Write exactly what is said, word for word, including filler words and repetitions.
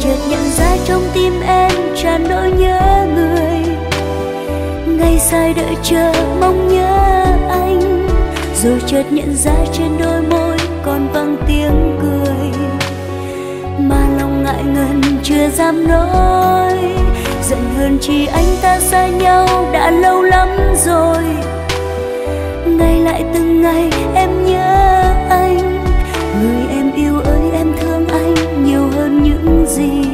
chợt nhận ra trong tim em tràn nỗi nhớ người. Ngày dài đợi chờ mong nhớ anh, rồi chợt nhận ra trên đôi môi còn vang tiếng cười, mà lòng ngại ngần chưa dám nói. Giận hơn chi anh ta xa nhau đã lâu lắm rồi. Ngày lại từng ngày em nhớ anh, người em yêu ơi em thương anh nhiều hơn những gì